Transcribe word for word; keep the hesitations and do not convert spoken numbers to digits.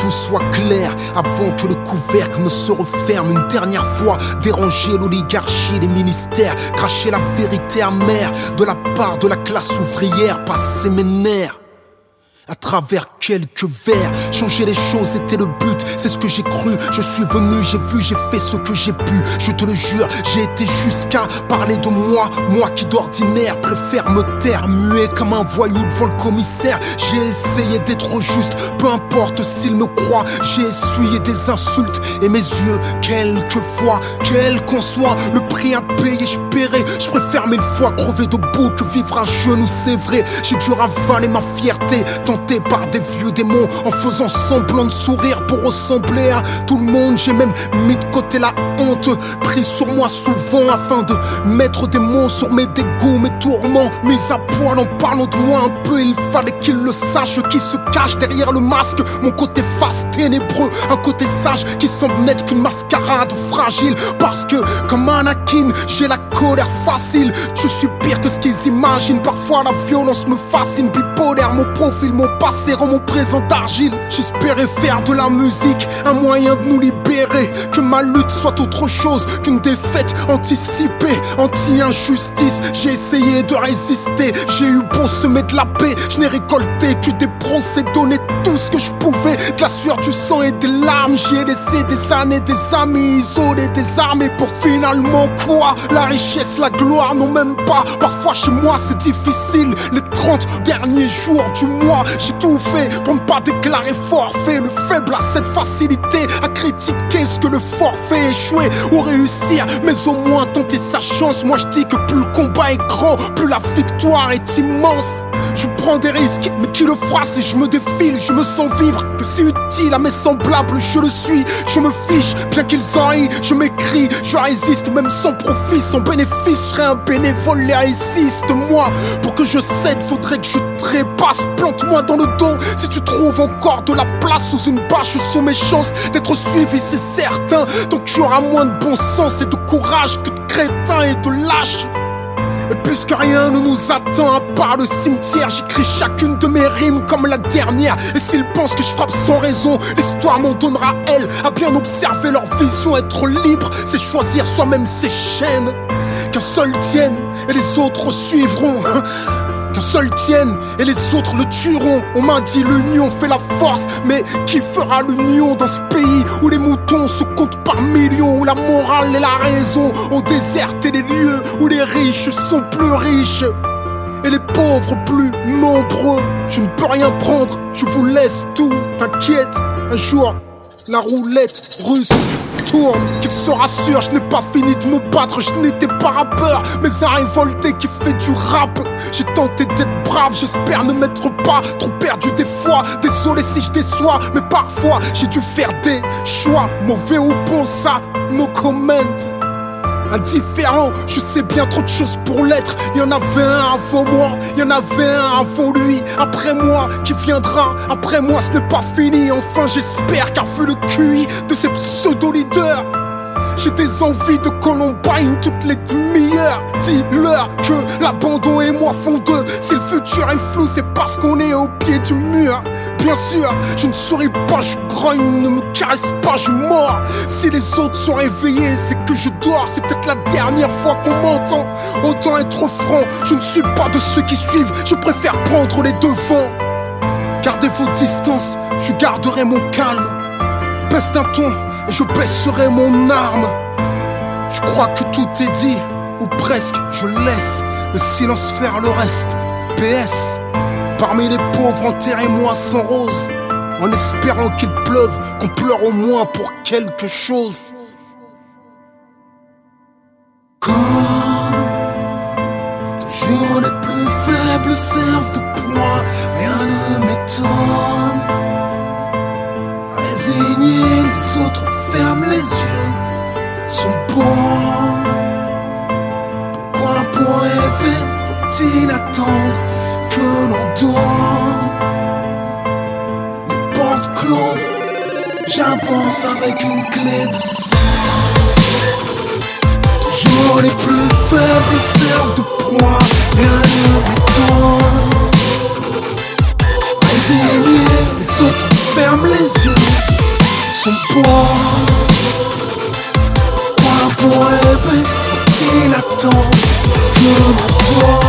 tout soit clair avant que le couvercle ne se referme une dernière fois. Déranger l'oligarchie, les ministères, cracher la vérité amère de la part de la classe ouvrière, passer mes nerfs à travers quelques vers. Changer les choses était le but, c'est ce que j'ai cru. Je suis venu, j'ai vu, j'ai fait ce que j'ai pu. Je te le jure, j'ai été jusqu'à parler de moi. Moi qui d'ordinaire préfère me taire, muet comme un voyou devant le commissaire. J'ai essayé d'être juste, peu importe s'il me croit. J'ai essuyé des insultes et mes yeux, quelquefois, quel qu'en soit le prix à payer, je paierai. Je préfère mille fois crever debout que vivre à genoux, c'est vrai. J'ai dû ravaler ma fierté, tenté par des vieux démons, en faisant semblant de sourire pour ressembler à tout le monde. J'ai même mis de côté la honte, pris sur moi souvent afin de mettre des mots sur mes dégoûts, mes tourments. Mis à poil en parlant de moi un peu, il fallait qu'ils le sachent, qui se cache derrière le masque. Mon côté face ténébreux, un côté sage qui semble n'être qu'une mascarade fragile. Parce que comme Anakin, j'ai la colère facile. Je suis pire que ce qu'ils imaginent. Parfois la violence me fascine. Bipolaire, mon profil, mon passé rend mon présent d'argile. J'espérais faire de la musique un moyen de nous libérer, que ma lutte soit autre chose qu'une défaite anticipée, anti-injustice. J'ai essayé de résister, j'ai eu beau semer de la paix, je n'ai récolté que des procès, donné tout ce que je pouvais, de la sueur, du sang et des larmes. J'y ai laissé des années, des amis isolés, des armées pour finalement quoi? La richesse, la gloire, non même pas. Parfois chez moi c'est difficile, les trente derniers jours du mois, j'ai tout fait pour ne pas déclarer forfait. Le faible a cette facilité à critiquer ce que le fort fait échouer ou réussir, mais au moins tenter sa chance. Moi je dis que plus le combat est grand, plus la victoire est immense. Je prends des risques, mais qui le fera si je me défile? Je me sens vivre, que c'est utile à mes semblables, je le suis. Je me fiche, bien qu'ils en rient, je m'écris, je résiste même sans profit, sans bénéfice. Je serai un bénévole, les résiste. Moi, pour que je cède, faudrait que je trépasse. Plante-moi dans le dos si tu trouves encore de la place sous une bâche sous mes chances d'être suivi, c'est certain. Tant qu'il y aura moins de bon sens et de courage que de crétins et de lâches. Et puisque rien ne nous attend à part le cimetière, j'écris chacune de mes rimes comme la dernière. Et s'ils pensent que je frappe sans raison, l'histoire m'en donnera elle. À bien observer leur vision, être libre, c'est choisir soi-même ses chaînes. Qu'un seul tienne et les autres suivront. Qu'un seul tienne et les autres le tueront. On m'a dit l'union fait la force, mais qui fera l'union dans ce pays où les moutons se comptent par millions, où la morale et la raison ont déserté les lieux, où les riches sont plus riches et les pauvres plus nombreux. Je ne peux rien prendre, je vous laisse tout. T'inquiète, un jour la roulette russe tourne. Qu'il se rassure, je n'ai pas fini de me battre. Je n'étais pas rappeur, mais un révolté qui fait du rap. J'ai tenté d'être brave, j'espère ne m'être pas trop perdu des fois. Désolé si je déçois, mais parfois j'ai dû faire des choix. Mauvais ou bon, ça, no comment. Indifférent, je sais bien trop de choses pour l'être. Il y en avait un avant moi, il y en avait un avant lui. Après moi, qui viendra après moi, ce n'est pas fini. Enfin j'espère, car vu le Q I de ces pseudo-leaders, j'ai des envies de Columbine toutes les demi-heures. Dis-leur que l'abandon et moi font deux. Si le futur est flou, c'est parce qu'on est au pied du mur. Bien sûr, je ne souris pas, je grogne, ne me caresse pas, je mords. Si les autres sont réveillés, c'est que je dors. C'est peut-être la dernière fois qu'on m'entend. Autant être franc, je ne suis pas de ceux qui suivent. Je préfère prendre les devants. Gardez vos distances, je garderai mon calme. Baisse d'un ton et je baisserai mon arme. Je crois que tout est dit, ou presque, je laisse le silence faire le reste. P S, parmi les pauvres, enterrez-moi sans rose, en espérant qu'il pleuve, qu'on pleure au moins pour quelque chose. Quand toujours les plus faibles servent de proie, rien ne m'étonne. Résignés, les autres ferment les yeux, sont bons. Pourquoi pour rêver faut-il attendre que l'on dort? Les portes closes, j'avance avec une clé de sang. Toujours les plus faibles servent de proie, rien ne m'étonne. Résignés, les autres ferme les yeux, son poids. Pour rêver, faut-il attendre que toi?